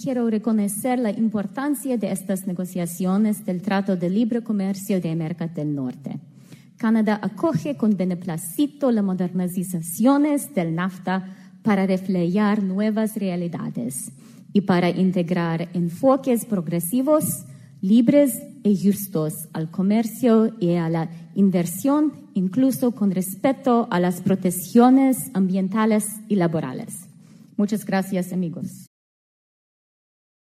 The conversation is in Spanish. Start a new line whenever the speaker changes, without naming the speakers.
quiero reconocer la importancia de estas negociaciones del Trato de Libre Comercio de América del Norte. Canadá acoge con beneplácito las modernizaciones del NAFTA para reflejar nuevas realidades y para integrar enfoques progresivos, libres y justos al comercio y a la inversión, incluso con respeto a las protecciones ambientales y laborales. Muchas gracias, amigos.